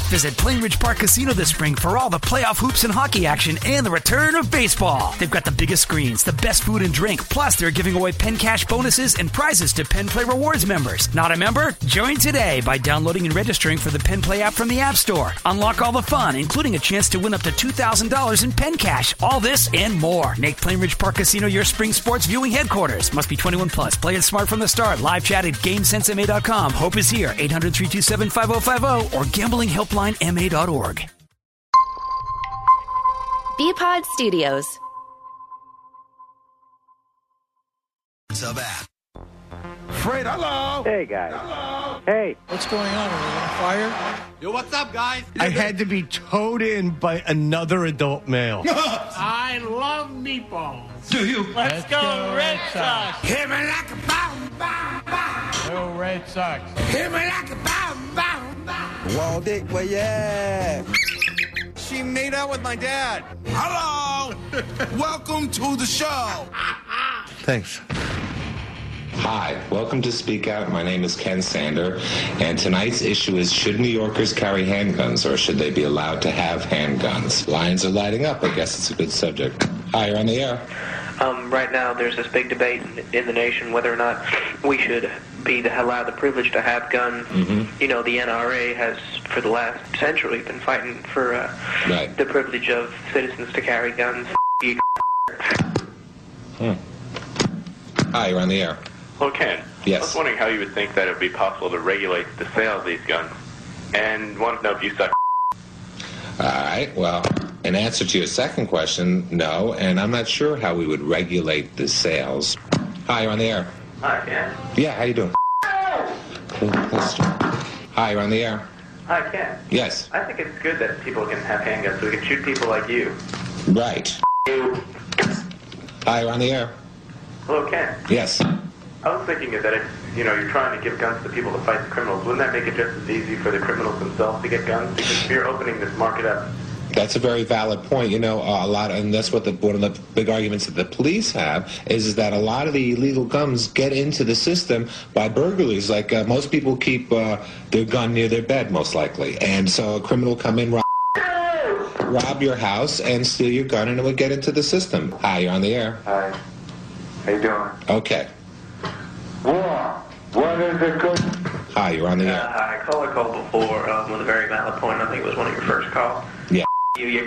Visit Plainridge Park Casino this spring for all the playoff hoops and hockey action and the return of baseball. They've got the biggest screens, the best food and drink, plus they're giving away Penn Cash bonuses and prizes to Penn Play Rewards members. Not a member? Join today by downloading and registering for the Penn Play app from the App Store. Unlock all the fun, including a chance to win up to $2,000 in Penn Cash. All this and more. Make Plainridge Park Casino your spring sports viewing headquarters. Must be 21 plus. Play it smart from the start. Live chat at GameSenseMA.com. Hope is here. 800-327-5050 or gamblinghelplinema.org. Bpod Studios. Sub app. Fred, hello. Hey, guys. Hello. Hey. What's going on? Are we on fire? Yo, what's up, guys? I had to be towed in by another adult male. I love meatballs. Do you? Let's go Red Sox. Hit me like a bomb, bomb, bomb. Go Red Sox. Hit me like a bomb, bomb, bomb. Wall Dick, well, yeah. She made out with my dad. Hello. Welcome to the show. Thanks. Hi, welcome to Speak Out. My name is Ken Sander, and tonight's issue is, should New Yorkers carry handguns, or should they be allowed to have handguns? Lines are lighting up. I guess it's a good subject. Hi, you're on the air. Right now there's this big debate in the nation whether or not we should be allowed the privilege to have guns. Mm-hmm. You know, the NRA has, for the last century, been fighting for Right. the privilege of citizens to carry guns. Hi, you're on the air. Well, Ken, Yes. I was wondering how you would think that it would be possible to regulate the sale of these guns, and wanted to know if you suck. All right, well, in answer to your second question, no, and I'm not sure how we would regulate the sales. Hi, you're on the air. Hi, Ken. Yeah, how you doing? Cool. Hi, you're on the air. Hi, Ken. Yes. I think it's good that people can have handguns so we can shoot people like you. Right. Hi, you're on the air. Hello, Ken. Yes. I was thinking that if, you're trying to give guns to people to fight the criminals, wouldn't that make it just as easy for the criminals themselves to get guns? Because if you're opening this market up. That's a very valid point. A lot, and that's what one of the big arguments that the police have is that a lot of the illegal guns get into the system by burglaries. Like most people keep their gun near their bed, most likely, and so a criminal come in, rob your house, and steal your gun, and it would get into the system. Hi, you're on the air. Hi. How you doing? Okay. What is it good? Hi, you're on the air. I called before with a very valid point. I think it was one of your first calls. Yeah. You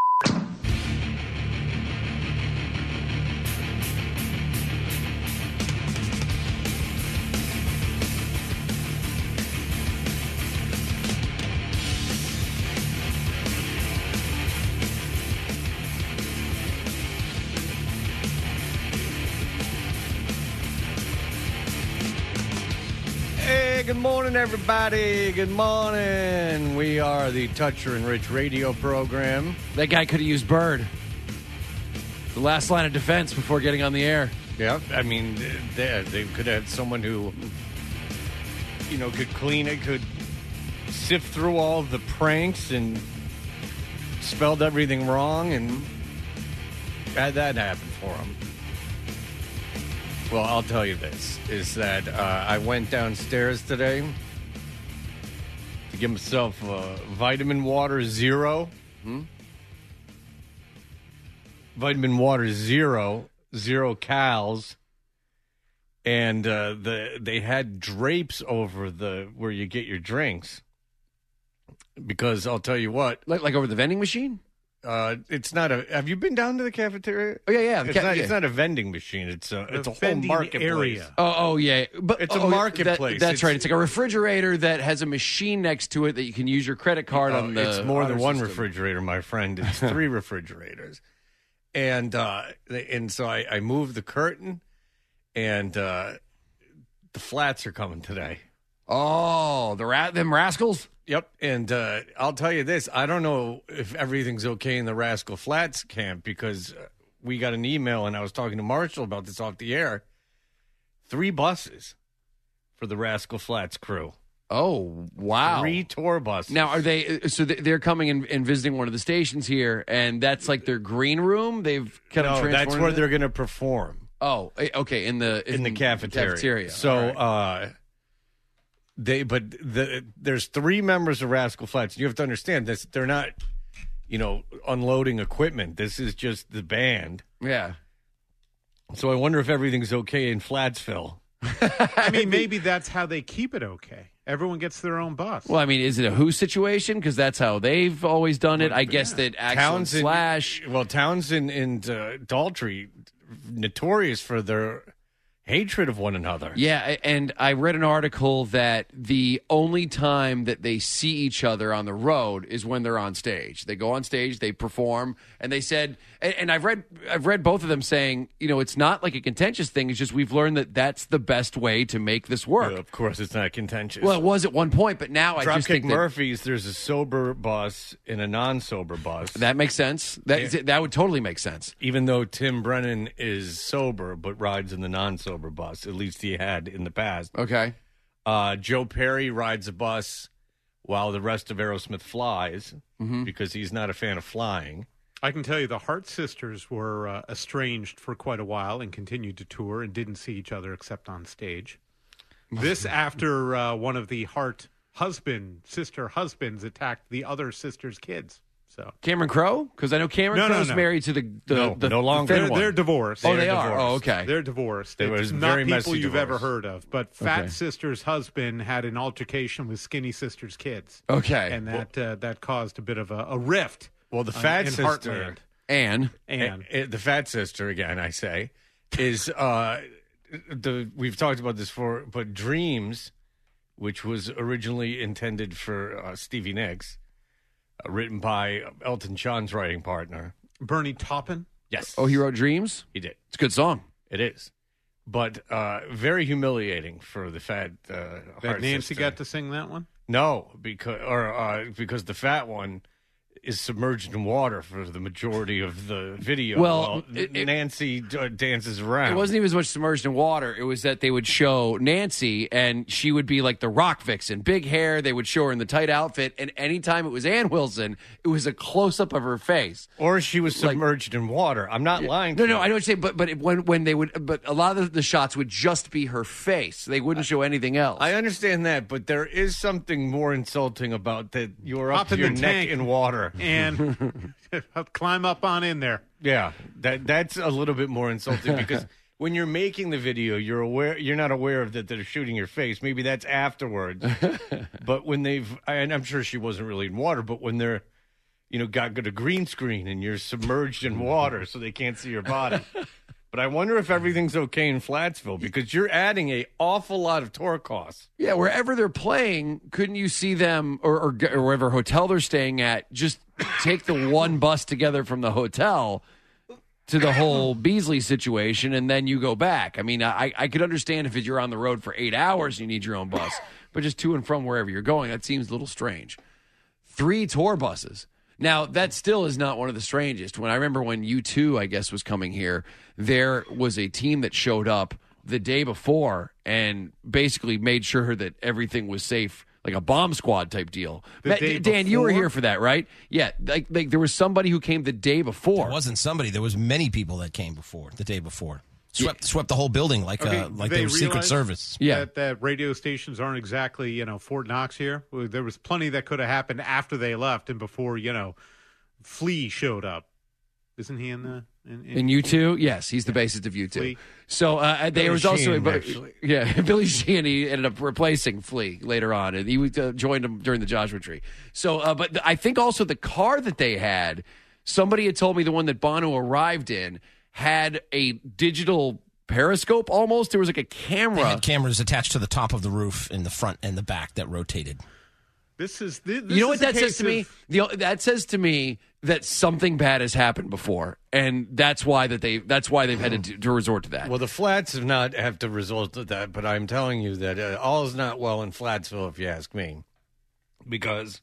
Hey, good morning, everybody. Good morning. We are the Toucher and Rich radio program. That guy could have used Bird. The last line of defense before getting on the air. Yeah, I mean, they could have had someone who, could clean it, could sift through all the pranks and spelled everything wrong and had that happen for him. Well, I'll tell you this, is that I went downstairs today to give myself Vitamin Water Zero. Vitamin Water Zero, 0 cals. And they had drapes over where you get your drinks. Because I'll tell you what. Like over the vending machine? It's not a. Have you been down to the cafeteria? Oh yeah. It's not a vending machine. It's a whole marketplace area. Oh yeah, but it's a marketplace. That's right. It's like a refrigerator that has a machine next to it that you can use your credit card on. It's more than one refrigerator, my friend. It's 3 refrigerators, and so I moved the curtain, and the flats are coming today. Oh, them rascals. Yep, and I'll tell you this. I don't know if everything's okay in the Rascal Flats camp because we got an email, and I was talking to Marshall about this off the air. 3 buses for the Rascal Flats crew. Oh, wow. 3 tour buses. Now, are they, so they're coming and visiting one of the stations here, and that's like their green room? They've kind of transformed that's where they're going to perform. Oh, okay, in the cafeteria. cafeteria. So, right. There's 3 members of Rascal Flatts. You have to understand this. They're not, unloading equipment. This is just the band. Yeah. So I wonder if everything's okay in Flattsville. I mean, maybe that's how they keep it okay. Everyone gets their own bus. Well, I mean, is it a Who situation? Because that's how they've always done it. I guess that Axl and Slash. Well, Townsend and Daltrey, notorious for their hatred of one another. Yeah, and I read an article that the only time that they see each other on the road is when they're on stage. They go on stage, they perform, and they said, and I've read both of them saying, it's not like a contentious thing. It's just we've learned that that's the best way to make this work. Yeah, of course, it's not contentious. Well, it was at one point, but now I just think Dropkick Murphys, there's a sober bus and a non-sober bus. That makes sense. That would totally make sense. Even though Tim Brennan is sober but rides in the non-sober bus, at least he had in the past. Okay. Joe Perry rides a bus while the rest of Aerosmith flies because he's not a fan of flying. I can tell you the Hart sisters were estranged for quite a while and continued to tour and didn't see each other except on stage. This after one of the Hart sister husbands attacked the other sister's kids. So Cameron Crowe? Because I know Cameron Crowe's married to the no longer. They're divorced. Oh, they are? Oh, okay. They're divorced. It was not very people messy you've divorce. ever heard of. But Fat Sister's husband had an altercation with Skinny Sister's kids. Okay. And that caused a bit of a rift. Well, the Fat in Sister, Anne, the Fat Sister again, I say, is we've talked about this before, but Dreams, which was originally intended for Stevie Nicks, written by Elton John's writing partner, Bernie Taupin. Yes. Oh, he wrote Dreams? He did. It's a good song. It is. But very humiliating for the Fat That Hart Nancy sister. got to sing that one? No, because the fat one is submerged in water for the majority of the video. Well, Nancy dances around. It wasn't even as much submerged in water. It was that they would show Nancy, and she would be like the rock vixen, big hair. They would show her in the tight outfit, and anytime it was Ann Wilson, it was a close-up of her face. Or she was submerged in water. I'm not lying to you. No, I know what you're saying, but when they would, but a lot of the shots would just be her face. They wouldn't show anything else. I understand that, but there is something more insulting about that you're up to your neck in water. And climb up on in there. Yeah, that's a little bit more insulting because when you're making the video, you're not aware of that they're shooting your face. Maybe that's afterwards. But when and I'm sure she wasn't really in water, but when they're, got a green screen and you're submerged in water so they can't see your body. But I wonder if everything's okay in Flattsville because you're adding an awful lot of tour costs. Yeah, wherever they're playing, couldn't you see them or wherever hotel they're staying at, just take the one bus together from the hotel to the whole Beasley situation, and then you go back? I mean, I could understand if you're on the road for 8 hours, you need your own bus. But just to and from wherever you're going, that seems a little strange. 3 tour buses. Now, that still is not one of the strangest. When I remember when U2, I guess, was coming here, there was a team that showed up the day before and basically made sure that everything was safe, like a bomb squad type deal. Dan, you were here for that, right? Yeah, like there was somebody who came the day before. There wasn't somebody. There was many people that came the day before. Swept the whole building like they were Secret Service. Yeah, that radio stations aren't exactly Fort Knox here. There was plenty that could have happened after they left and before Flea showed up. Isn't he in the in U2? Yes, he's the bassist of U2. Flea. So there was also Billy Sheehan. He ended up replacing Flea later on, and he joined him during the Joshua Tree. So, but I think also the car that they had, somebody had told me the one that Bono arrived in had a digital periscope almost. There was like a camera. They had cameras attached to the top of the roof in the front and the back that rotated. This you know what that says to me? That says to me that something bad has happened before, and that's why they've had to resort to that. Well, the Flats have to resort to that, but I'm telling you that all is not well in Flattsville, if you ask me, because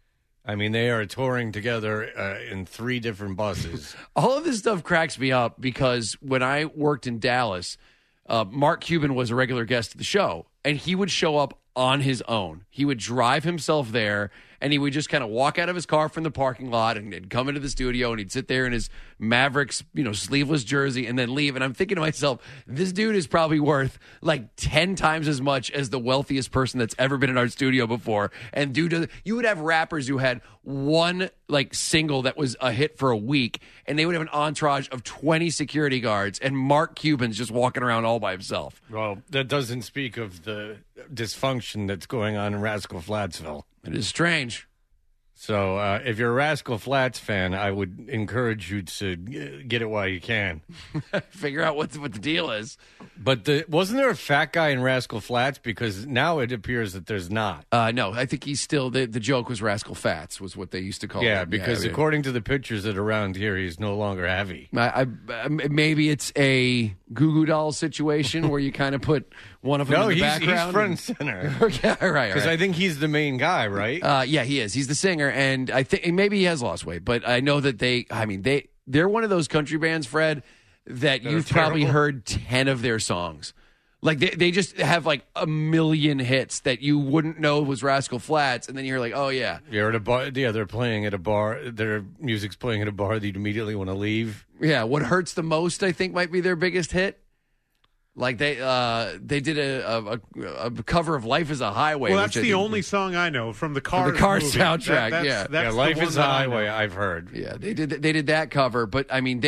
they are touring together in 3 different buses. All of this stuff cracks me up because when I worked in Dallas, Mark Cuban was a regular guest of the show, and he would show up on his own. He would drive himself there, And he would just kind of walk out of his car from the parking lot and come into the studio, and he'd sit there in his Mavericks, sleeveless jersey and then leave. And I'm thinking to myself, this dude is probably worth like 10 times as much as the wealthiest person that's ever been in our studio before. And you would have rappers who had one like single that was a hit for a week, and they would have an entourage of 20 security guards, and Mark Cuban's just walking around all by himself. Well, that doesn't speak of the dysfunction that's going on in Rascal Flattsville. It is strange. So if you're a Rascal Flatts fan, I would encourage you to get it while you can. Figure out what the deal is. But wasn't there a fat guy in Rascal Flatts? Because now it appears that there's not. No, I think he's still, the joke was Rascal Fats was what they used to call him. Yeah, because according to the pictures that are around here, he's no longer heavy. Maybe it's a Goo Goo Dolls situation where you kind of put one of them in the background. No, he's front and center. Yeah, right. Because I think he's the main guy, right? Yeah, he is. He's the singer, and I think maybe he has lost weight, but I know that they're one of those country bands, Fred, that you've probably heard 10 of their songs. Like they just have like a million hits that you wouldn't know was Rascal Flatts, and then you're like, oh yeah, you're at a bar. Yeah, they're playing at a bar. Their music's playing at a bar that you'd immediately want to leave. Yeah, What Hurts the Most, I think, might be their biggest hit. Like they did a cover of Life is a Highway. Well, that's the only song I know from the Cars soundtrack. That's Life is a Highway. I've heard. Yeah, they did that cover, but I mean,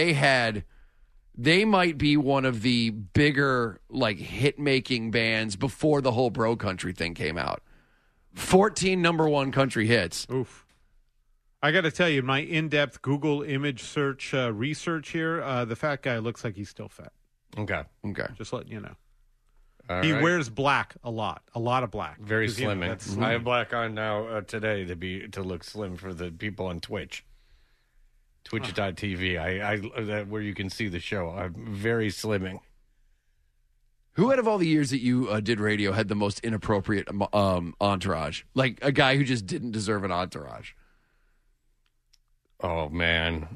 they might be one of the bigger like hit making bands before the whole bro country thing came out. 14 number one country hits. Oof. I got to tell you, my in-depth Google image search research here, the fat guy looks like he's still fat. Okay. Just letting you know. He wears black a lot of black. Very slimming. I have black on now today to look slim for the people on Twitch. Twitch.tv, I where you can see the show. I'm very slimming. Who out of all the years that you did radio had the most inappropriate entourage? Like a guy who just didn't deserve an entourage. Oh man.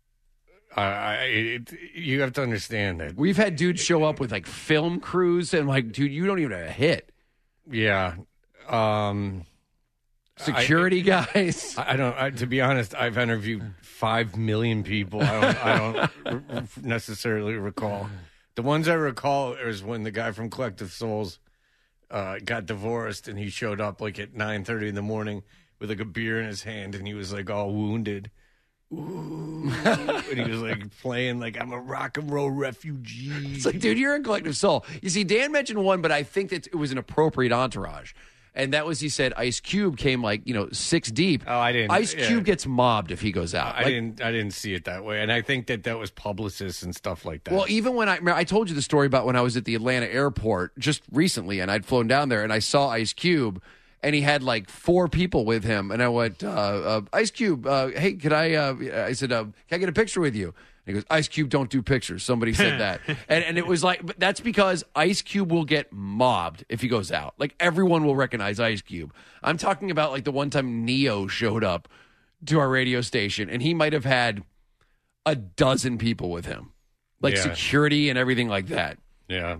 You have to understand that we've had dudes show up with like film crews and like, dude, you don't even have a hit. Yeah. Security guys. I don't. To be honest, I've interviewed 5 million people. I don't necessarily recall. The ones I recall is when the guy from Collective Souls got divorced, and he showed up like at 9:30 in the morning with like a beer in his hand, and he was like all wounded. Ooh. And he was like playing like I'm a rock and roll refugee. It's like, dude, you're in Collective Soul. You see, Dan mentioned one, but I think that it was an appropriate entourage. And that was, he said, Ice Cube came like, 6 deep. Oh, I didn't. Ice Cube gets mobbed if he goes out. I didn't see it that way. And I think that was publicists and stuff like that. Well, even when I told you the story about when I was at the Atlanta airport just recently, and I'd flown down there and I saw Ice Cube. And he had like 4 people with him. And I went, Ice Cube, hey, could I said, can I get a picture with you? And he goes, Ice Cube don't do pictures. Somebody said that. and it was like, but that's because Ice Cube will get mobbed if he goes out. Like everyone will recognize Ice Cube. I'm talking about like the one time Neo showed up to our radio station and he might have had a dozen people with him. Like security and everything like that. Yeah.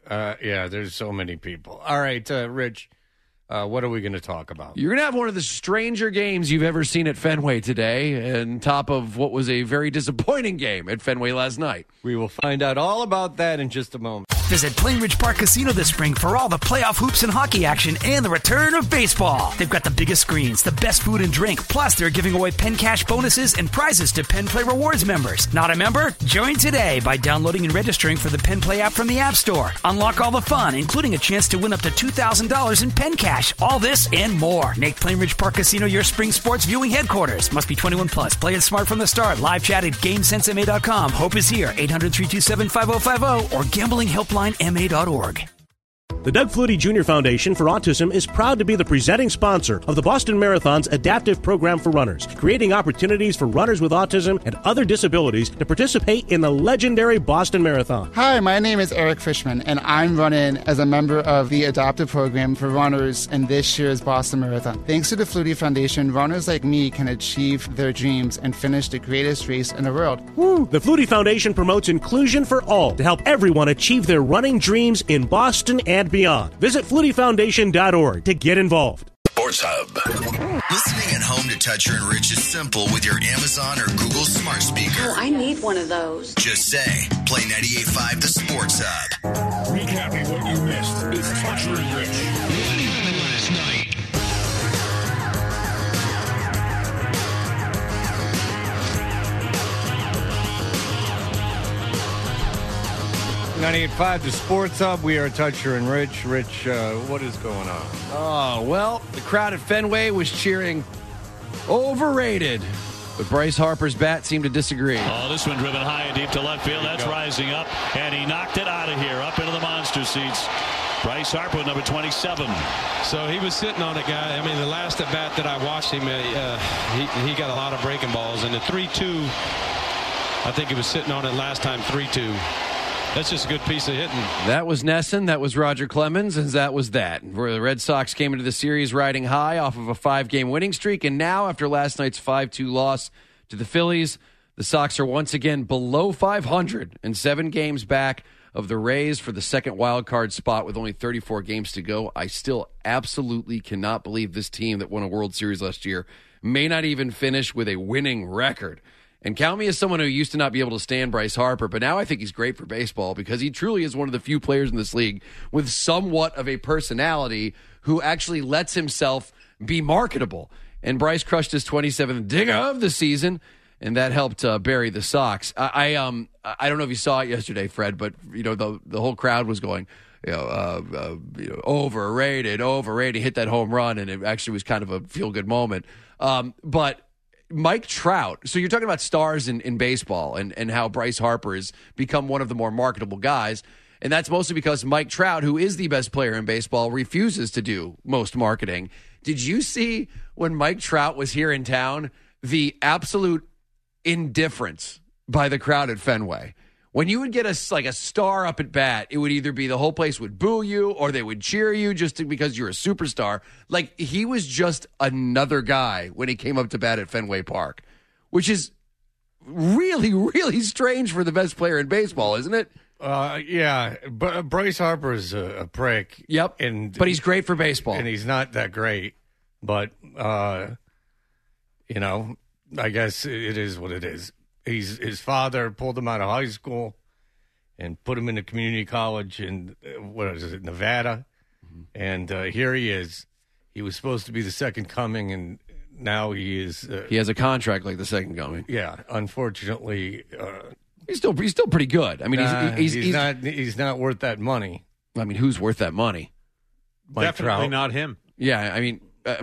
There's so many people. All right, Rich. What are we going to talk about? You're going to have one of the stranger games you've ever seen at Fenway today, on top of what was a very disappointing game at Fenway last night. We will find out all about that in just a moment. Visit Plain Ridge Park Casino this spring for all the playoff hoops and hockey action and the return of baseball. They've got the biggest screens, the best food and drink, plus they're giving away Penn Cash bonuses and prizes to Penn Play Rewards members. Not a member? Join today by downloading and registering for the Penn Play app from the App Store. Unlock all the fun, including a chance to win up to $2,000 in Penn Cash. All this and more. Make Plain Ridge Park Casino your spring sports viewing headquarters. Must be 21 plus. Play it smart from the start. Live chat at GameSenseMA.com. Hope is here. 800-327-5050 or gamblinghelplinema.org. The Doug Flutie Jr. Foundation for Autism is proud to be the presenting sponsor of the Boston Marathon's adaptive program for runners, creating opportunities for runners with autism and other disabilities to participate in the legendary Boston Marathon. Hi, my name is Eric Fishman, and I'm running as a member of the adaptive program for runners in this year's Boston Marathon. Thanks to the Flutie Foundation, runners like me can achieve their dreams and finish the greatest race in the world. Woo! The Flutie Foundation promotes inclusion for all to help everyone achieve their running dreams in Boston and beyond. Visit FlutieFoundation.org to get involved. Sports Hub. Listening at home to Toucher and Rich is simple with your Amazon or Google smart speaker. Oh, I need one of those. Just say, play 98.5 The Sports Hub. Recapping what you missed. It's Toucher and Rich. What happened last night? .98.5 The Sports Hub. We are Toucher and Rich. Rich, what is going on? Oh, well, the crowd at Fenway was cheering overrated. But Bryce Harper's bat seemed to disagree. Oh, this one driven high and deep to left field. That's rising up, and he knocked it out of here, up into the monster seats. Bryce Harper, number 27. So he was sitting on it, guy. I mean, the last at bat that I watched him, he got a lot of breaking balls. And the 3-2, I think he was sitting on it last time, 3-2. That's just a good piece of hitting. That was Nesson. That was Roger Clemens. And that was that. Where the Red Sox came into the series riding high off of a 5-game winning streak. And now, after last night's 5-2 loss to the Phillies, the Sox are once again below 500 and 7 games back of the Rays for the second wild card spot with only 34 games to go. I still absolutely cannot believe this team that won a World Series last year may not even finish with a winning record. And count me as someone who used to not be able to stand Bryce Harper, but now I think he's great for baseball because he truly is one of the few players in this league with somewhat of a personality who actually lets himself be marketable. And Bryce crushed his 27th dig of the season, and that helped bury the Sox. I don't know if you saw it yesterday, Fred, but you know the whole crowd was going, overrated. Hit that home run, and it actually was kind of a feel-good moment. But Mike Trout, so you're talking about stars in baseball and how Bryce Harper has become one of the more marketable guys. And that's mostly because Mike Trout, who is the best player in baseball, refuses to do most marketing. Did you see when Mike Trout was here in town, the absolute indifference by the crowd at Fenway? When you would get a star up at bat, it would either be the whole place would boo you or they would cheer you just because you're a superstar. Like, he was just another guy when he came up to bat at Fenway Park, which is really, really strange for the best player in baseball, isn't it? Yeah, but Bryce Harper is a prick. Yep, but he's great for baseball. And he's not that great, but, I guess it is what it is. His father pulled him out of high school and put him into community college in, Nevada. Mm-hmm. And here he is. He was supposed to be the second coming, and now he is. He has a contract like the second coming. Yeah, unfortunately. He's still pretty good. I mean, he's not worth that money. I mean, who's worth that money? Definitely not him. Yeah, I mean,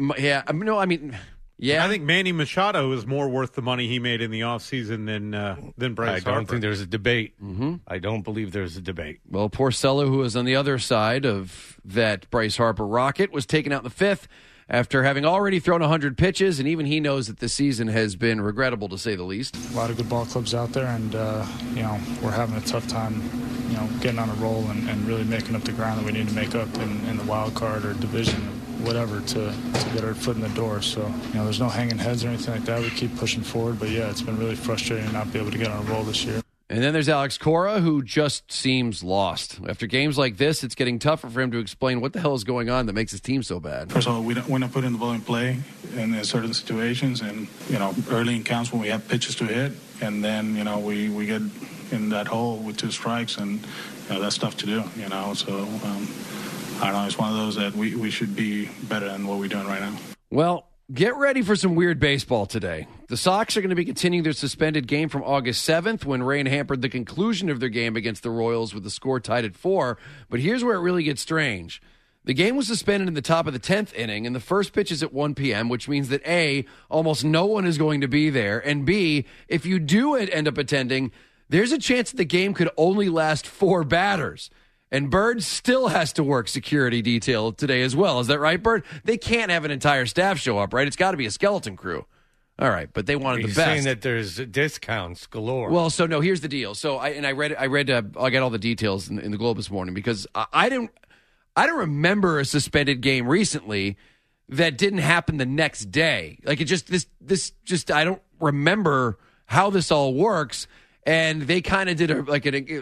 yeah, I think Manny Machado is more worth the money he made in the offseason than Bryce Harper. I don't think there's a debate. Mm-hmm. I don't believe there's a debate. Well, Porcello, who was on the other side of that Bryce Harper rocket, was taken out in the fifth after having already thrown 100 pitches, and even he knows that this season has been regrettable, to say the least. A lot of good ball clubs out there, and, we're having a tough time, getting on a roll and really making up the ground that we need to make up in the wild card or division, whatever, to get our foot in the door. So, there's no hanging heads or anything like that. We keep pushing forward, but, yeah, it's been really frustrating to not be able to get on a roll this year. And then there's Alex Cora, who just seems lost. After games like this, it's getting tougher for him to explain what the hell is going on that makes his team so bad. First of all, we're not putting the ball in play in certain situations. And, early in counts when we have pitches to hit. And then, we get in that hole with 2 strikes. And, that's tough to do, So, I don't know. It's one of those that we should be better than what we're doing right now. Well, get ready for some weird baseball today. The Sox are going to be continuing their suspended game from August 7th when rain hampered the conclusion of their game against the Royals with the score tied at 4. But here's where it really gets strange. The game was suspended in the top of the 10th inning, and the first pitch is at 1 p.m., which means that A, almost no one is going to be there, and B, if you do end up attending, there's a chance that the game could only last 4 batters. And Bird still has to work security detail today as well. Is that right, Bird? They can't have an entire staff show up, right? It's got to be a skeleton crew. All right, but they wanted the best. He's saying that there's discounts galore. Well, so no, here's the deal. So I got all the details in the Globe this morning because I don't remember a suspended game recently that didn't happen the next day. Like, it just I don't remember how this all works. And they kind of did a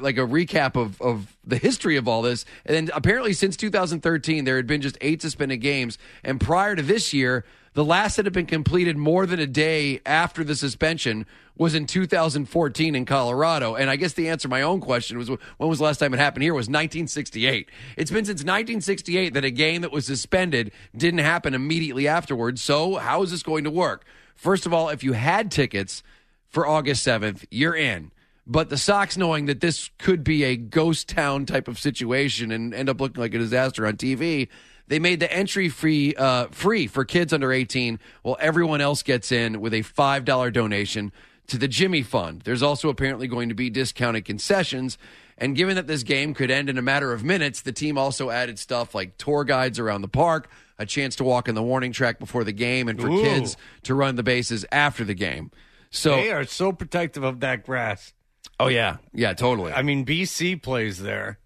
recap of the history of all this. And then apparently since 2013, there had been just 8 suspended games. And prior to this year, the last that had been completed more than a day after the suspension was in 2014 in Colorado. And I guess the answer to my own question was, when was the last time it happened here, was 1968. It's been since 1968 that a game that was suspended didn't happen immediately afterwards. So how is this going to work? First of all, if you had tickets for August 7th, you're in. But the Sox, knowing that this could be a ghost town type of situation and end up looking like a disaster on TV, they made the entry free for kids under 18, while everyone else gets in with a $5 donation to the Jimmy Fund. There's also apparently going to be discounted concessions. And given that this game could end in a matter of minutes, the team also added stuff like tour guides around the park, a chance to walk in the warning track before the game, and for kids to run the bases after the game. So they are so protective of that grass. Oh, yeah. Yeah, totally. I mean, BC plays there,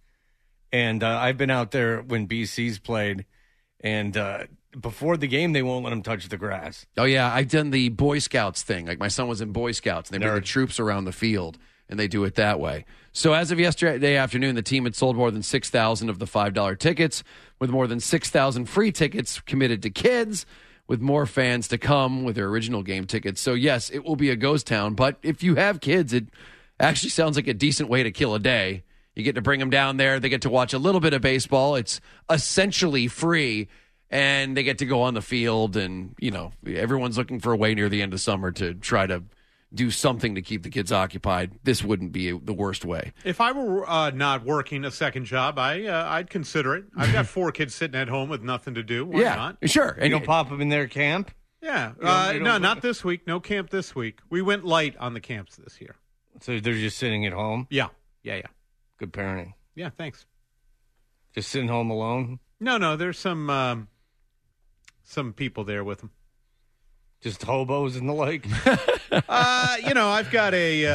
and I've been out there when BC's played, and before the game, they won't let them touch the grass. Oh, yeah. I've done the Boy Scouts thing. Like, my son was in Boy Scouts, and they bring the troops around the field, and they do it that way. So as of yesterday afternoon, the team had sold more than 6,000 of the $5 tickets, with more than 6,000 free tickets committed to kids, with more fans to come with their original game tickets. So, yes, it will be a ghost town, but if you have kids, it actually sounds like a decent way to kill a day. You get to bring them down there. They get to watch a little bit of baseball. It's essentially free, and they get to go on the field. And, you know, everyone's looking for a way near the end of summer to try to do something to keep the kids occupied. This wouldn't be the worst way. If I were not working a second job, I'd consider it. I've got 4 kids sitting at home with nothing to do. Why not? Sure. And you'll pop them in their camp? Yeah. No, not this week. No camp this week. We went light on the camps this year. So they're just sitting at home? Yeah. Good parenting. Yeah, thanks. Just sitting home alone? No, there's some people there with them. Just hobos and the like? I've got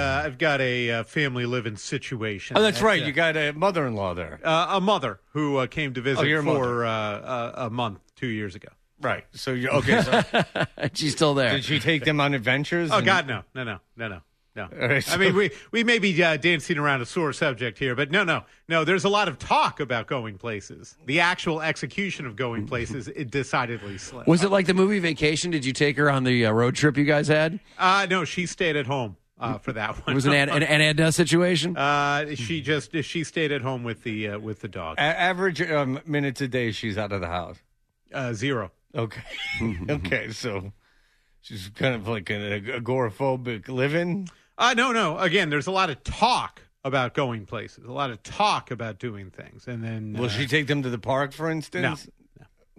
a family living situation. Oh, that's right. You got a mother-in-law there. A mother who came to visit your for a month 2 years ago. Right. So okay. So she's still there. Did she take them on adventures? Oh God, no. Right, so, I mean, we may be dancing around a sore subject here, but no. There's a lot of talk about going places. The actual execution of going places, it decidedly slim. Was it like the movie Vacation? Did you take her on the road trip you guys had? No, she stayed at home for that one. It was an Edna situation. She stayed at home with the dog. Average minutes a day she's out of the house. 0. Okay. Okay, so she's kind of like an agoraphobic living. No. Again, there's a lot of talk about going places, a lot of talk about doing things. And then will she take them to the park, for instance? No.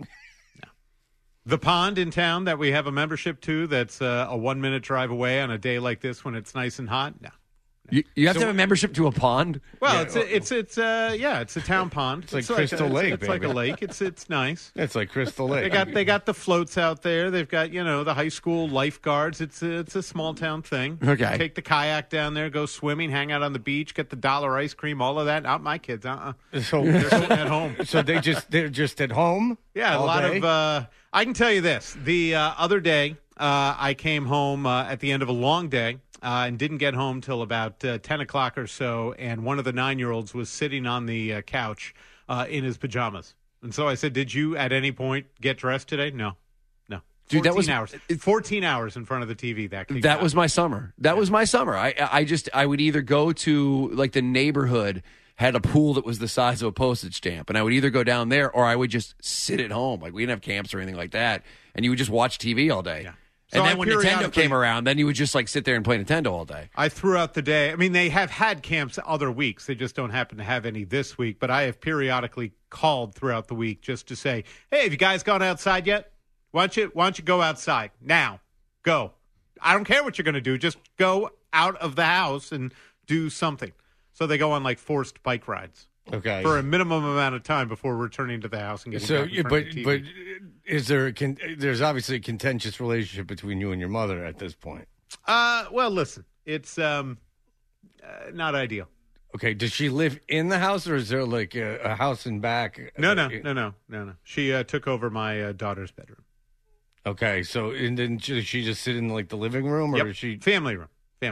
The pond in town that we have a membership to that's a 1-minute drive away on a day like this when it's nice and hot? No. You have to have a membership to a pond? Well, it's a town pond. It's like Crystal Lake. It's like a lake. It's nice. It's like Crystal Lake. They got the floats out there. They've got the high school lifeguards. It's a small town thing. Okay. Take the kayak down there, go swimming, hang out on the beach, get the dollar ice cream, all of that. Not my kids. So they're sitting at home. So they're just at home. Yeah, a lot of. I can tell you this: the other day, I came home at the end of a long day. And didn't get home till about 10 o'clock or so, and one of the 9-year-olds was sitting on the couch in his pajamas. And so I said, did you at any point get dressed today? No. Dude, 14 hours. 14 hours in front of the TV. That was my summer. Was my summer. I would either go to, like, the neighborhood had a pool that was the size of a postage stamp, and I would either go down there or I would just sit at home. Like, we didn't have camps or anything like that, and you would just watch TV all day. Yeah. So and then when Nintendo came around, then you would just like sit there and play Nintendo all day. I threw out the day. I mean, they have had camps other weeks. They just don't happen to have any this week. But I have periodically called throughout the week just to say, hey, have you guys gone outside yet? Why don't you go outside now? Go. I don't care what you're going to do. Just go out of the house and do something. So they go on like forced bike rides. Okay. For a minimum amount of time before returning to the house and getting back in front of the TV. But is there's obviously a contentious relationship between you and your mother at this point? Well, listen, it's not ideal. Okay, does she live in the house, or is there like a house in back? No. She took over my daughter's bedroom. Okay, so and then she just sit in like the living room, or is she family room?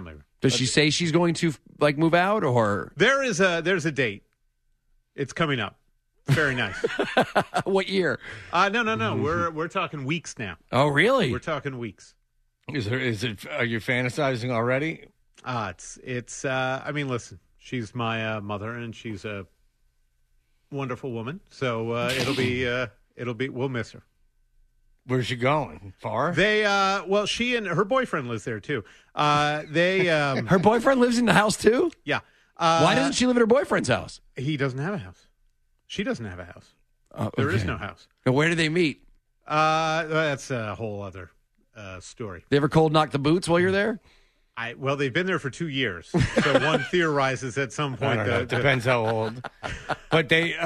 Does she say she's going to move out, or there's a date? It's coming up. Very nice. What year? No. We're talking weeks now. Oh, really? We're talking weeks. Are you fantasizing already? It's. I mean, listen. She's my mother, and she's a wonderful woman. So it'll be. We'll miss her. Where's she going? Far? She and her boyfriend lives there too. Her boyfriend lives in the house too? Yeah. Why doesn't she live at her boyfriend's house? He doesn't have a house. She doesn't have a house. There is no house. And where do they meet? That's a whole other story. They ever cold knock the boots while you're there? Well, they've been there for 2 years. So one theorizes at some point. Depends how old. But they,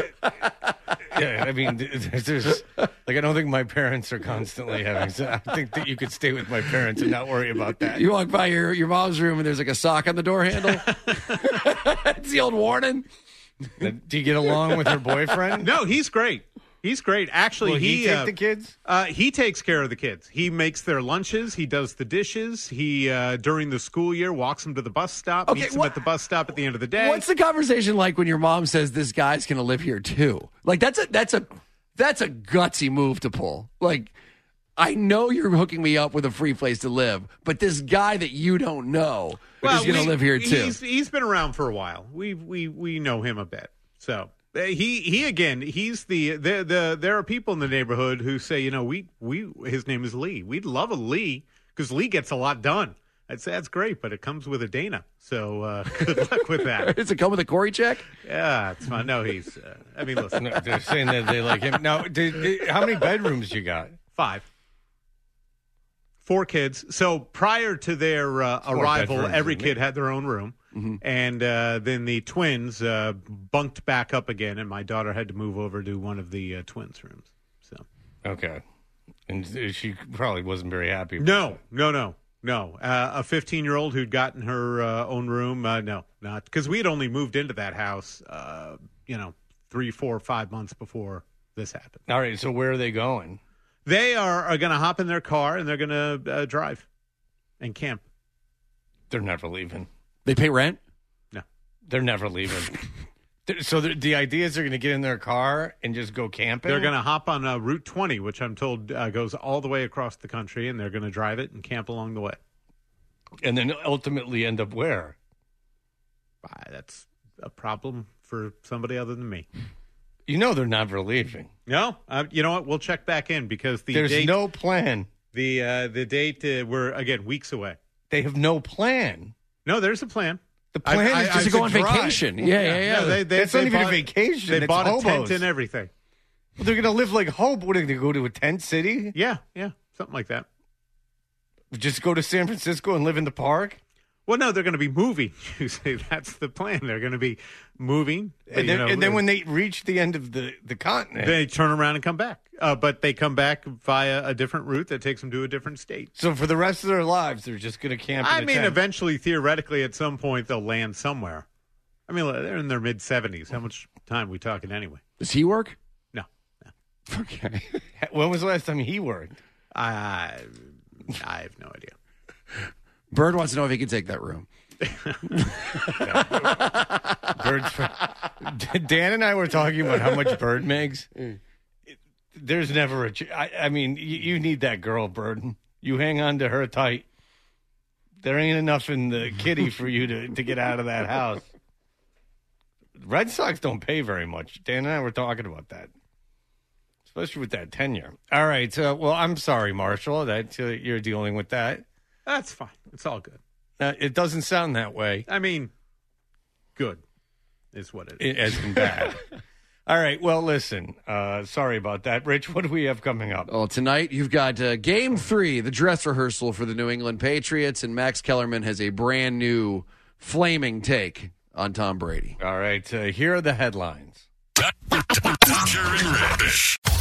I mean, there's I don't think my parents are constantly having sex. I think that you could stay with my parents and not worry about that. You walk by your mom's room and there's a sock on the door handle. It's the old warning. Do you get along with her boyfriend? No, he's great. He's great. Actually, Will he take the kids? He takes care of the kids. He makes their lunches. He does the dishes. He, during the school year, walks them to the bus stop, meets them at the bus stop at the end of the day. What's the conversation like when your mom says this guy's going to live here too? That's a gutsy move to pull. I know you're hooking me up with a free place to live, but this guy that you don't know is going to live here too. He's been around for a while. We know him a bit. So he's there are people in the neighborhood who say, his name is Lee. We'd love a Lee because Lee gets a lot done. I'd say that's great, but it comes with a Dana. So good luck with that. Does it come with a Corey check? Yeah, it's fine. No, he's. Listen. No, they're saying that they like him. Now, how many bedrooms you got? 5. 4 kids. So prior to their arrival, every kid had their own room. Mm-hmm. And then the twins bunked back up again, and my daughter had to move over to one of the twins' rooms. So okay. And she probably wasn't very happy with No. A 15-year-old who'd gotten her own room, no, not. Because we had only moved into that house, 3, 4, 5 months before this happened. All right, so where are they going? They are going to hop in their car, and they're going to drive and camp. They're never leaving. They pay rent? No. They're never leaving. So the idea is they're going to get in their car and just go camping? They're going to hop on Route 20, which I'm told goes all the way across the country, and they're going to drive it and camp along the way. And then ultimately end up where? That's a problem for somebody other than me. They're never leaving. No. You know what? We'll check back in because there's no plan. The date, we're, again, weeks away. They have no plan. No, there's a plan. The plan is just to go on vacation. Yeah. That's not even a vacation. They bought a tent and everything. Well, they're going to live like Hope. What are they going to go to a tent city? Yeah, something like that. Just go to San Francisco and live in the park? Well, no, they're going to be moving. You say that's the plan. They're going to be moving. And then when they reach the end of the continent, they turn around and come back. But they come back via a different route that takes them to a different state. So for the rest of their lives, they're just going to camp in a tent. Eventually, theoretically, at some point, they'll land somewhere. They're in their mid-70s. How much time are we talking anyway? Does he work? No. Okay. When was the last time he worked? I have no idea. Bird wants to know if he can take that room. Dan and I were talking about how much Bird makes. There's never you need that girl, Bird. You hang on to her tight. There ain't enough in the kitty for you to get out of that house. Red Sox don't pay very much. Dan and I were talking about that, especially with that tenure. All right. Well, I'm sorry, Marshall, that you're dealing with that. That's fine. It's all good. It doesn't sound that way. Good is what it is. It has been bad. All right. Well, listen. Sorry about that. Rich, what do we have coming up? Well, tonight you've got Game 3, the dress rehearsal for the New England Patriots, and Max Kellerman has a brand new flaming take on Tom Brady. All right. Here are the headlines. Toucher and Rich.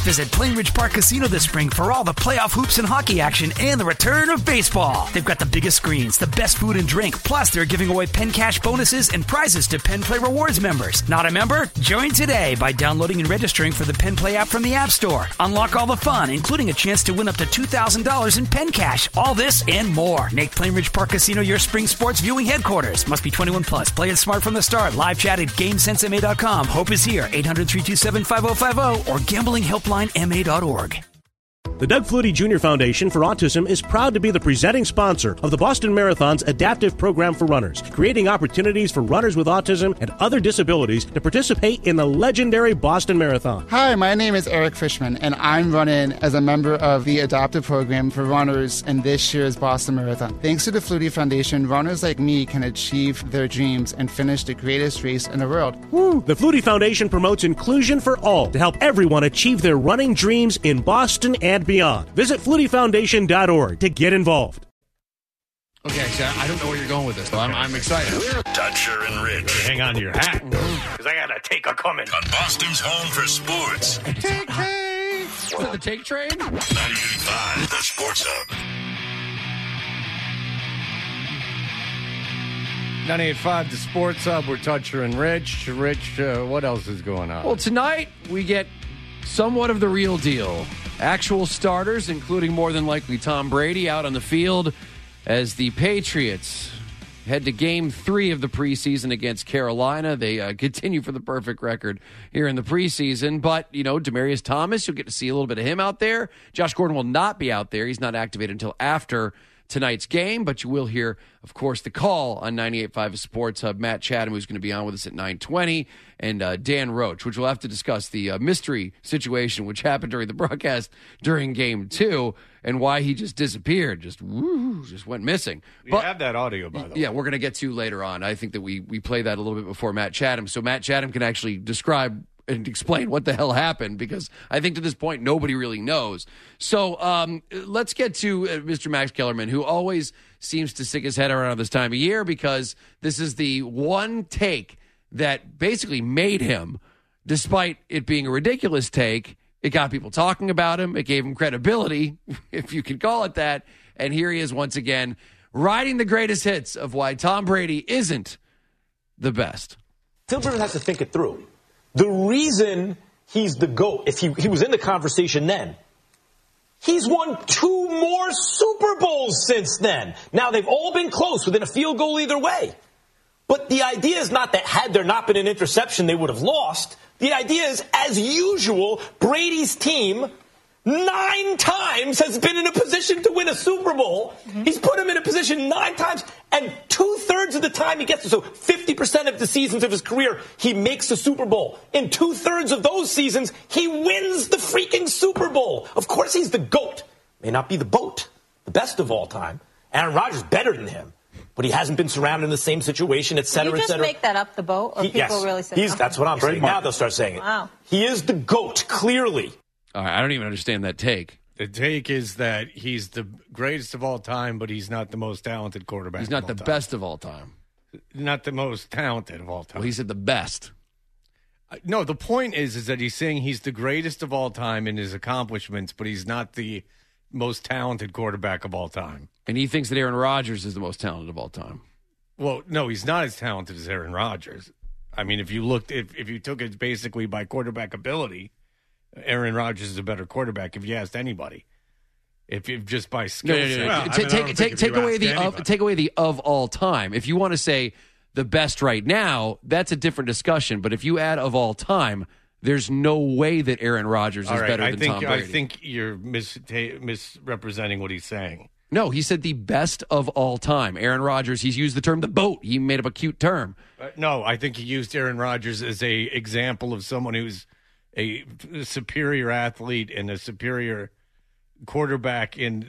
Visit Plainridge Park Casino this spring for all the playoff hoops and hockey action and the return of baseball. They've got the biggest screens, the best food and drink, plus they're giving away Penn Cash bonuses and prizes to Penn Play Rewards members. Not a member? Join today by downloading and registering for the Penn Play app from the App Store. Unlock all the fun, including a chance to win up to $2,000 in Penn Cash. All this and more. Make Plainridge Park Casino your spring sports viewing headquarters. Must be 21 plus. Play it smart from the start. Live chat at GameSenseMA.com. Hope is here. 800-327-5050 or GamblingHelplineMA.org. The Doug Flutie Jr. Foundation for Autism is proud to be the presenting sponsor of the Boston Marathon's adaptive program for runners, creating opportunities for runners with autism and other disabilities to participate in the legendary Boston Marathon. Hi, my name is Eric Fishman, and I'm running as a member of the adoptive program for runners in this year's Boston Marathon. Thanks to the Flutie Foundation, runners like me can achieve their dreams and finish the greatest race in the world. Woo! The Flutie Foundation promotes inclusion for all to help everyone achieve their running dreams in Boston and beyond. Visit FlutieFoundation.org to get involved. Okay, so I don't know where you're going with this, but I'm excited. Toucher and Rich. Hang on to your hat, because I got a take a coming. On Boston's home for sports. Take train! Is it the take train? 98.5, the Sports Hub. 98.5, the Sports Hub. We're Toucher and Rich. Rich, what else is going on? Well, tonight we get somewhat of the real deal. Actual starters, including more than likely Tom Brady, out on the field as the Patriots head to Game 3 of the preseason against Carolina. They continue for the perfect record here in the preseason. But, you know, Demaryius Thomas, you'll get to see a little bit of him out there. Josh Gordon will not be out there. He's not activated until after tonight's game, but you will hear, of course, the call on 98.5 Sports Hub. Matt Chatham, who's going to be on with us at 9:20, and Dan Roach, which we'll have to discuss the mystery situation which happened during the broadcast during Game 2 and why he just disappeared, just went missing. We have that audio, by the way. Yeah, we're going to get to later on. I think that we play that a little bit before Matt Chatham, so Matt Chatham can actually describe and explain what the hell happened, because I think to this point nobody really knows. So let's get to Mr. Max Kellerman, who always seems to stick his head around this time of year, because this is the one take that basically made him, despite it being a ridiculous take. It got people talking about him. It gave him credibility, if you can call it that. And here he is once again, riding the greatest hits of why Tom Brady isn't the best. Phil Rivers has to think it through. The reason he's the GOAT, if he was in the conversation then, he's won 2 more Super Bowls since then. Now, they've all been close, within a field goal either way. But the idea is not that had there not been an interception, they would have lost. The idea is, as usual, Brady's team 9 times has been in a position to win a Super Bowl. Mm-hmm. He's put him in a position 9 times, and 2/3 of the time he gets it. So 50% of the seasons of his career, he makes the Super Bowl. In 2/3 of those seasons, he wins the freaking Super Bowl. Of course he's the GOAT. May not be the BOAT, the best of all time. Aaron Rodgers better than him. But he hasn't been surrounded in the same situation, et cetera, et cetera. You just make that up, the BOAT? Or people really say that? That's what I'm saying. Now they'll start saying it. Wow. He is the GOAT, clearly. All right, I don't even understand that take. The take is that he's the greatest of all time, but he's not the most talented quarterback. He's not the best of all time. Not the most talented of all time. Well, he said the best. No, the point is that he's saying he's the greatest of all time in his accomplishments, but he's not the most talented quarterback of all time. And he thinks that Aaron Rodgers is the most talented of all time. Well, no, he's not as talented as Aaron Rodgers. I mean, if you took it basically by quarterback ability, Aaron Rodgers is a better quarterback if you asked anybody. If just by skill set. Take away the of all time. If you want to say the best right now, that's a different discussion. But if you add of all time, there's no way that Aaron Rodgers is better than Tom Brady. I think you're misrepresenting what he's saying. No, he said the best of all time. Aaron Rodgers, he's used the term the BOAT. He made up a cute term. No, I think he used Aaron Rodgers as a example of someone who's a superior athlete and a superior quarterback in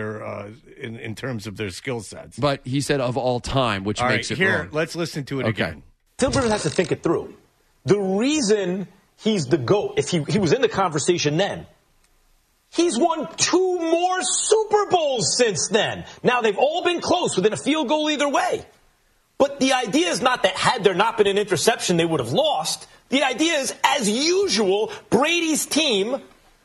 terms of their skill sets. But he said of all time, which makes it wrong. Let's listen to it again. Phil Rivers has to think it through. The reason he's the GOAT, if he was in the conversation then, he's won 2 more Super Bowls since then. Now, they've all been close, within a field goal either way. But the idea is not that had there not been an interception, they would have lost. The idea is, as usual, Brady's team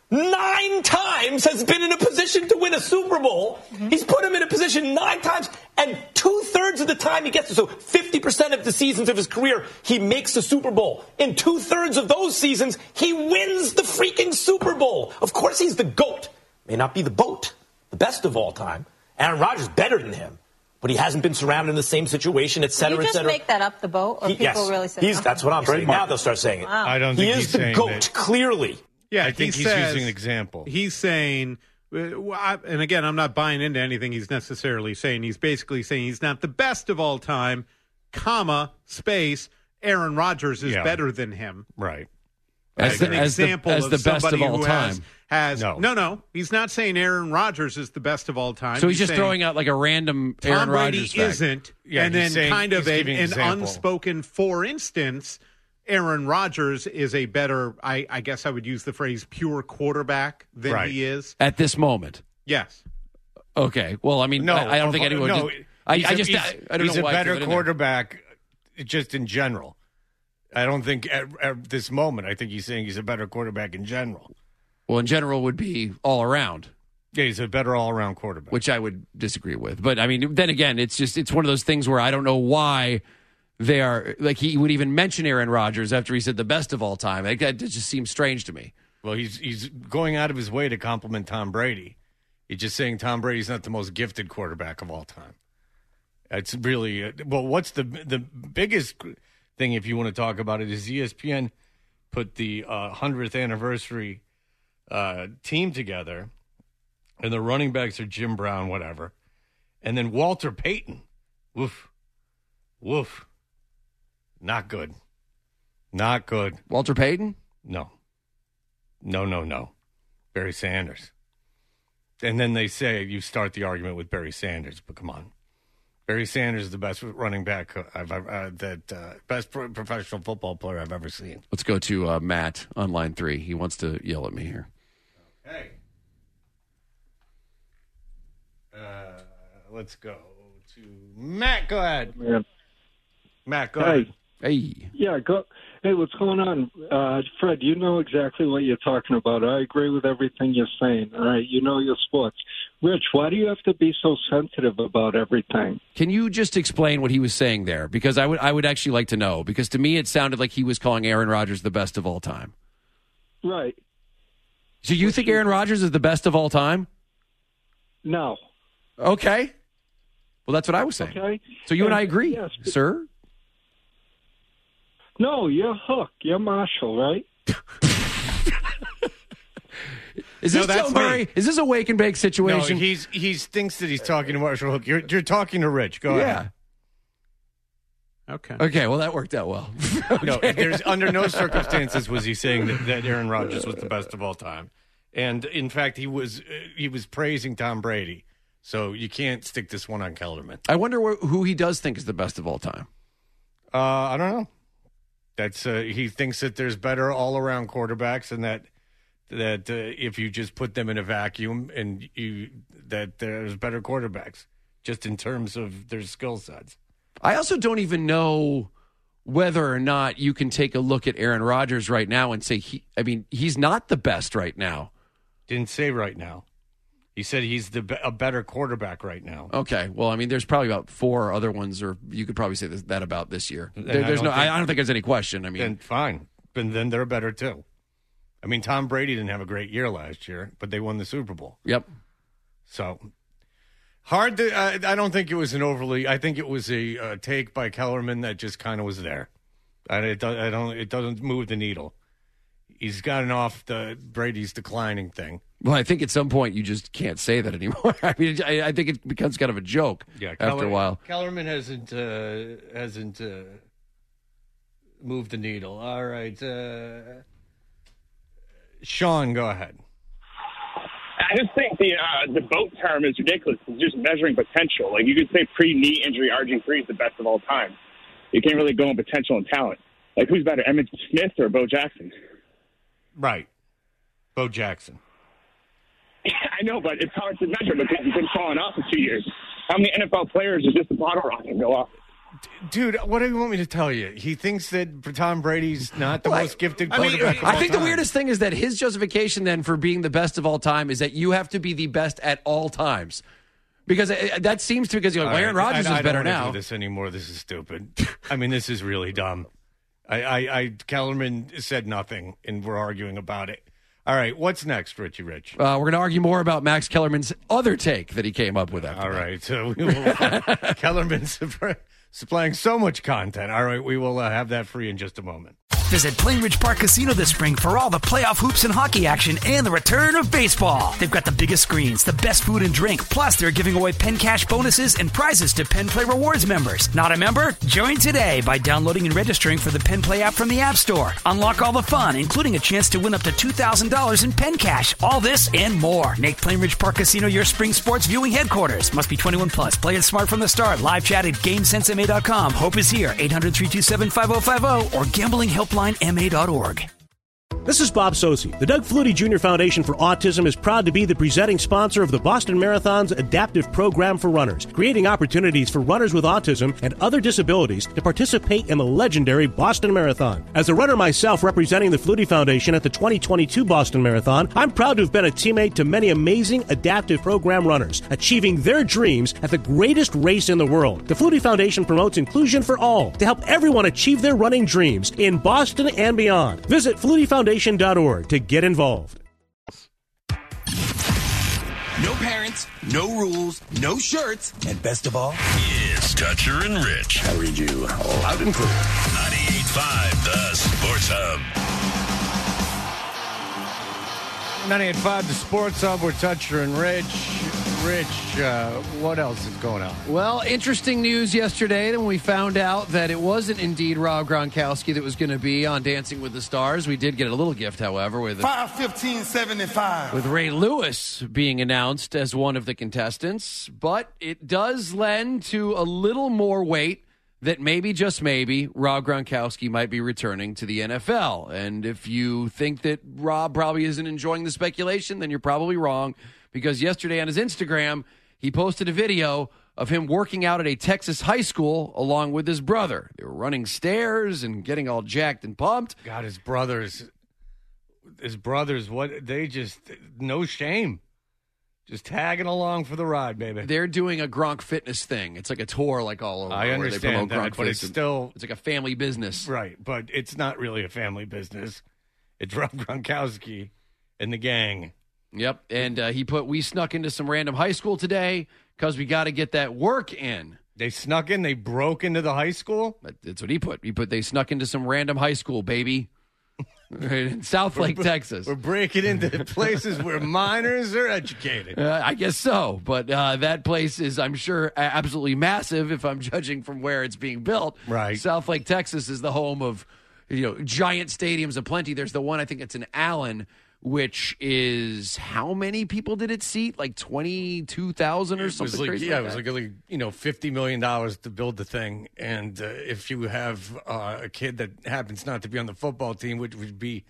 9 times has been in a position to win a Super Bowl. He's put him in a position 9 times, and 2/3 of the time he gets it. So 50% of the seasons of his career, he makes the Super Bowl. In 2/3 of those seasons, he wins the freaking Super Bowl. Of course he's the GOAT. May not be the BOAT, the best of all time. Aaron Rodgers better than him. But he hasn't been surrounded in the same situation, et cetera, et cetera. You just make that up, the BOAT, or people really say that? That's what I'm saying. Now they'll start saying it. Wow. I don't think he he's is the GOAT, clearly. Yeah, I think he's using an example. He's saying, and again, I'm not buying into anything he's necessarily saying. He's basically saying he's not the best of all time, comma, space, Aaron Rodgers is better than him. Right. As an example as of the best somebody of all who time. No, he's not saying Aaron Rodgers is the best of all time. So he's just throwing out like a random Aaron Tom Brady Rodgers fact. isn't, Yeah, and he's then saying, kind of giving an example. unspoken, for instance, Aaron Rodgers is a better, I guess I would use the phrase, pure quarterback than he is. At this moment. Yes. Okay. Well, I mean, No, I don't think anyone... No, I don't he's know a why I better threw it in there. quarterback just in general. I don't think at this moment, I think he's saying he's a better quarterback in general. Well, in general would be all around. Yeah, he's a better all-around quarterback. Which I would disagree with. But, I mean, then again, it's one of those things where I don't know why they are... Like, he would even mention Aaron Rodgers after he said the best of all time. Like, that just seems strange to me. Well, he's going out of his way to compliment Tom Brady. He's just saying Tom Brady's not the most gifted quarterback of all time. It's really... what's the biggest thing, if you want to talk about it, is ESPN put the 100th anniversary team together, and the running backs are Jim Brown, whatever. And then Walter Payton. Woof. Not good. Not good. Walter Payton? No. Barry Sanders. And then they say you start the argument with Barry Sanders, but come on. Barry Sanders is the best running back best professional football player I've ever seen. Let's go to Matt on line 3. He wants to yell at me here. Okay. Let's go to Matt. Go ahead. Man. Matt, go ahead. Hey. Yeah, go. Hey, what's going on? Fred, you know exactly what you're talking about. I agree with everything you're saying. All right, you know your sports. Rich, why do you have to be so sensitive about everything? Can you just explain what he was saying there? Because I would actually like to know. Because to me, it sounded like he was calling Aaron Rodgers the best of all time. Right. So you think Aaron Rodgers is the best of all time? No. Okay. Well, that's what I was saying. Okay. So you and I agree, yes, sir? No, you're Hook. You're Marshall, right? Is this Joe Murray? Is this a wake and bake situation? No, he thinks that he's talking to Marshall Hook. You're talking to Rich. Go ahead. Okay, well, that worked out well. No, there's under no circumstances was he saying that Aaron Rodgers was the best of all time. And, in fact, he was praising Tom Brady. So you can't stick this one on Kellerman. I wonder who he does think is the best of all time. I don't know. That's he thinks that there's better all-around quarterbacks, and that if you just put them in a vacuum, and that there's better quarterbacks, just in terms of their skill sets. I also don't even know whether or not you can take a look at Aaron Rodgers right now and say he's not the best right now. Didn't say right now. He said he's a better quarterback right now. Okay. Well, I mean, there's probably about 4 other ones, or you could probably say that about this year. I don't think there's any question. I mean, then fine. But then they're better too. I mean, Tom Brady didn't have a great year last year, but they won the Super Bowl. Yep. So hard to. I don't think it was an overly. I think it was a take by Kellerman that just kind of was there. It doesn't move the needle. He's gotten off the Brady's declining thing. Well, I think at some point you just can't say that anymore. I mean, I think it becomes kind of a joke after a while. Kellerman hasn't moved the needle. All right. Sean, go ahead. I just think the BOAT term is ridiculous. It's just measuring potential. Like, you could say pre-knee injury, RG3 is the best of all time. You can't really go on potential and talent. Like, who's better, Emmitt Smith or Bo Jackson? Right. Bo Jackson. I know, but it's hard to measure because he's been falling off for 2 years. How many NFL players are just a bottle rocket and go off? Dude, what do you want me to tell you? He thinks that Tom Brady's not the most gifted quarterback of all I think time. the weirdest thing is that his justification then for being the best of all time is that you have to be the best at all times. Because that seems to because you're like, well, Aaron Rodgers is better now. I don't want to do this anymore. This is stupid. I mean, this is really dumb. Kellerman said nothing, and we're arguing about it. All right, what's next, Richie Rich? We're going to argue more about Max Kellerman's other take that he came up with after All right, so we will, Kellerman's supplying so much content. All right, we will have that for you in just a moment. Visit Plainridge Park Casino this spring for all the playoff hoops and hockey action and the return of baseball. They've got the biggest screens, the best food and drink, plus they're giving away Penn Cash bonuses and prizes to Penn Play Rewards members. Not a member? Join today by downloading and registering for the Penn Play app from the App Store. Unlock all the fun, including a chance to win up to $2,000 in Penn Cash. All this and more. Make Plainridge Park Casino your spring sports viewing headquarters. Must be 21 plus. Play it smart from the start. Live chat at GameSenseMA.com. Hope is here. 800-327-5050 or GamblingHelpLineMA.org. This is Bob Sosi. The Doug Flutie Jr. Foundation for Autism is proud to be the presenting sponsor of the Boston Marathon's adaptive program for runners, creating opportunities for runners with autism and other disabilities to participate in the legendary Boston Marathon. As a runner myself representing the Flutie Foundation at the 2022 Boston Marathon, I'm proud to have been a teammate to many amazing adaptive program runners, achieving their dreams at the greatest race in the world. The Flutie Foundation promotes inclusion for all to help everyone achieve their running dreams in Boston and beyond. Visit FlutieFoundation.org to get involved. No parents, no rules, no shirts, and best of all, It's Toucher and Rich. I read you loud and clear. 98.5 The Sports Hub. 98.5 The Sports Hub. We're Toucher and Rich. Rich, what else is going on? Well, interesting news yesterday when we found out that it wasn't indeed Rob Gronkowski that was going to be on Dancing with the Stars. We did get a little gift, however, with 5/15/75 with Ray Lewis being announced as one of the contestants. But it does lend to a little more weight that maybe, just maybe, Rob Gronkowski might be returning to the NFL. And if you think that Rob probably isn't enjoying the speculation, then you're probably wrong. Because yesterday on his Instagram, he posted a video of him working out at a Texas high school along with his brother. They were running stairs and getting all jacked and pumped. God, his brothers, what, they just, no shame. Just tagging along for the ride, baby. They're doing a Gronk Fitness thing. It's like a tour, like all over. I understand that, but it's still... It's like a family business. Right, but it's not really a family business. It's Rob Gronkowski and the gang. Yep, and he put, we snuck into some random high school today because we got to get that work in. They snuck in? They broke into the high school? That's what he put. He put, they snuck into some random high school, baby. In Southlake, Texas. We're breaking into places where minors are educated. I guess so, but that place is, I'm sure, absolutely massive if I'm judging from where it's being built. Right. Southlake, Texas is the home of, giant stadiums aplenty. There's the one, I think it's in Allen, which is, how many people did it seat? Like 22,000 or something crazy? Yeah, it was like $50 million to build the thing. And if you have a kid that happens not to be on the football team, which would be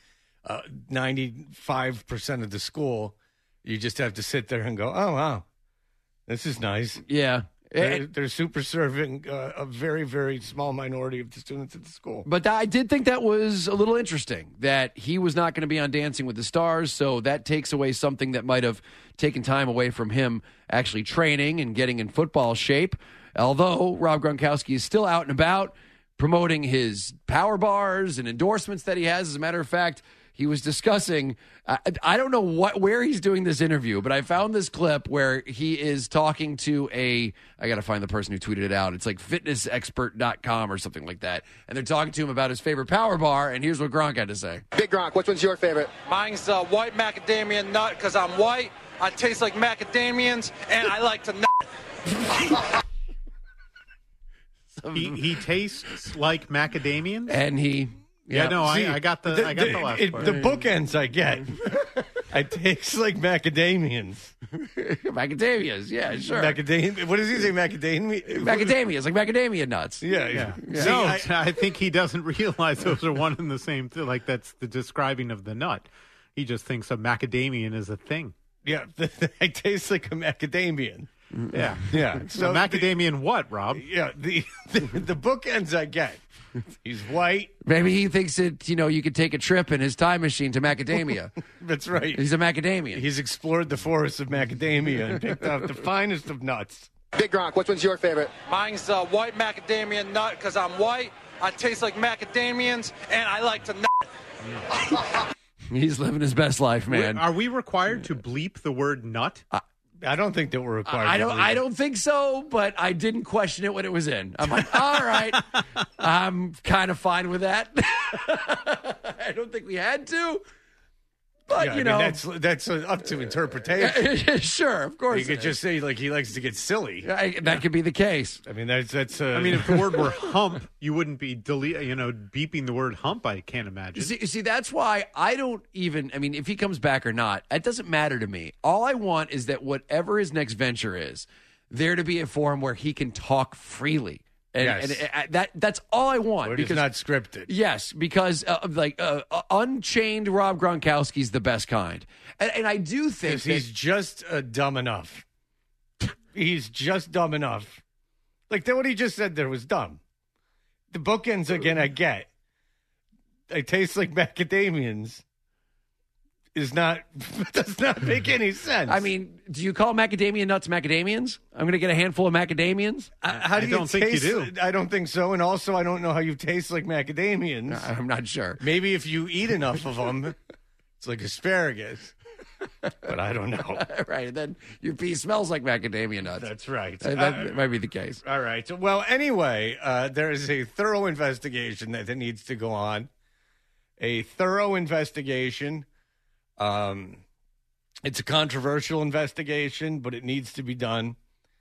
95% of the school, you just have to sit there and go, oh, wow, this is nice. Yeah. They're super serving a very, very small minority of the students at the school. But I did think that was a little interesting, that he was not going to be on Dancing with the Stars, so that takes away something that might have taken time away from him actually training and getting in football shape. Although Rob Gronkowski is still out and about promoting his power bars and endorsements that he has. As a matter of fact, he was discussing, I don't know where he's doing this interview, but I found this clip where he is talking to I got to find the person who tweeted it out. It's like fitnessexpert.com or something like that. And they're talking to him about his favorite power bar, and here's what Gronk had to say. Big Gronk, which one's your favorite? Mine's white macadamia nut because I'm white. I taste like macadamians, and I like to nut. He tastes like macadamians? And he... Yeah, no, see, I got the last part. The bookends I get. It tastes like macadamians. Macadamias, yeah, sure. What does he say, macadamia? Macadamias, like macadamia nuts. Yeah. No, I think he doesn't realize those are one and the same thing. Like, that's the describing of the nut. He just thinks a macadamian is a thing. Yeah, it tastes like a macadamian. Yeah. Yeah. So macadamian what, Rob? Yeah, the bookends I get. He's white. Maybe he thinks that, you could take a trip in his time machine to macadamia. That's right. He's a macadamian. He's explored the forests of macadamia and picked out the finest of nuts. Big Gronk, which one's your favorite? Mine's white macadamia nut because I'm white. I taste like macadamians, and I like to nut. He's living his best life, man. Are we required to bleep the word nut? I don't think that we're required. I don't think so, but I didn't question it when it was in. I'm like, all right, I'm kind of fine with that. I don't think we had to, but that's up to interpretation. Sure, of course. You could just say like he likes to get silly. That could be the case. I mean, that's. I mean, if the word were hump, you wouldn't be beeping the word hump. I can't imagine. See, that's why I don't even. I mean, if he comes back or not, it doesn't matter to me. All I want is that whatever his next venture is, there to be a forum where he can talk freely. And that's all I want. Because it's not scripted. Yes, because unchained Rob Gronkowski's the best kind. And I do think he's just dumb enough. He's just dumb enough. Like, what he just said there was dumb. The bookends, again, I get. They taste like macadamians. Does not make any sense. I mean, do you call macadamia nuts macadamians? I'm going to get a handful of macadamians. How do you don't think you do. I don't think so. And also, I don't know how you taste like macadamians. I'm not sure. Maybe if you eat enough of them, it's like asparagus. But I don't know. Right. And then your pee smells like macadamia nuts. That's right. That might be the case. All right. Well, anyway, there is a thorough investigation that needs to go on. A thorough investigation. It's a controversial investigation, but it needs to be done.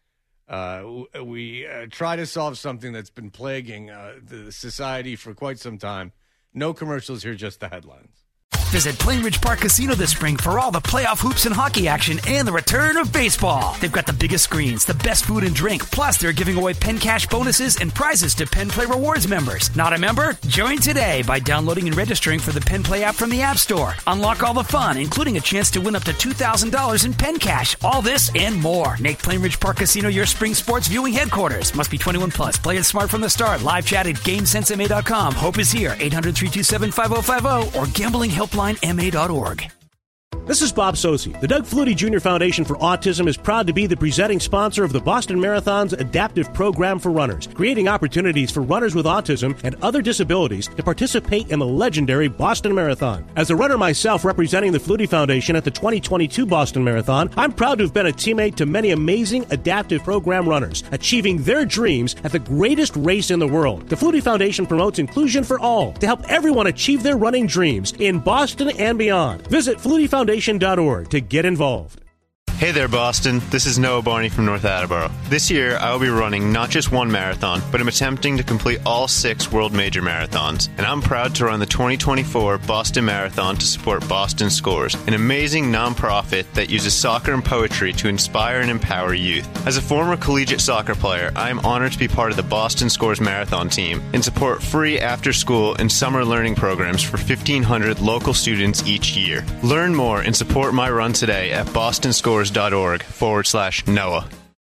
We try to solve something that's been plaguing the society for quite some time. No commercials here, just the headlines. Visit Plainridge Park Casino this spring for all the playoff hoops and hockey action and the return of baseball. They've got the biggest screens, the best food and drink, plus they're giving away Penn Cash bonuses and prizes to Penn Play Rewards members. Not a member? Join today by downloading and registering for the Penn Play app from the App Store. Unlock all the fun, including a chance to win up to $2,000 in Penn Cash. All this and more. Make Plainridge Park Casino your spring sports viewing headquarters. Must be 21 plus. Play it smart from the start. Live chat at GameSenseMA.com. Hope is here. 800-327-5050 or gamblinghelplinema.org. This is Bob Sosi. The Doug Flutie Jr. Foundation for Autism is proud to be the presenting sponsor of the Boston Marathon's adaptive program for runners, creating opportunities for runners with autism and other disabilities to participate in the legendary Boston Marathon. As a runner myself representing the Flutie Foundation at the 2022 Boston Marathon, I'm proud to have been a teammate to many amazing adaptive program runners, achieving their dreams at the greatest race in the world. The Flutie Foundation promotes inclusion for all to help everyone achieve their running dreams in Boston and beyond. Visit FlutieFoundation.org to get involved. Hey there, Boston. This is Noah Barney from North Attleboro. This year, I will be running not just one marathon, but I'm attempting to complete all 6 world major marathons. And I'm proud to run the 2024 Boston Marathon to support Boston Scores, an amazing nonprofit that uses soccer and poetry to inspire and empower youth. As a former collegiate soccer player, I am honored to be part of the Boston Scores Marathon team and support free after-school and summer learning programs for 1,500 local students each year. Learn more and support my run today at bostonscores.org/Noah.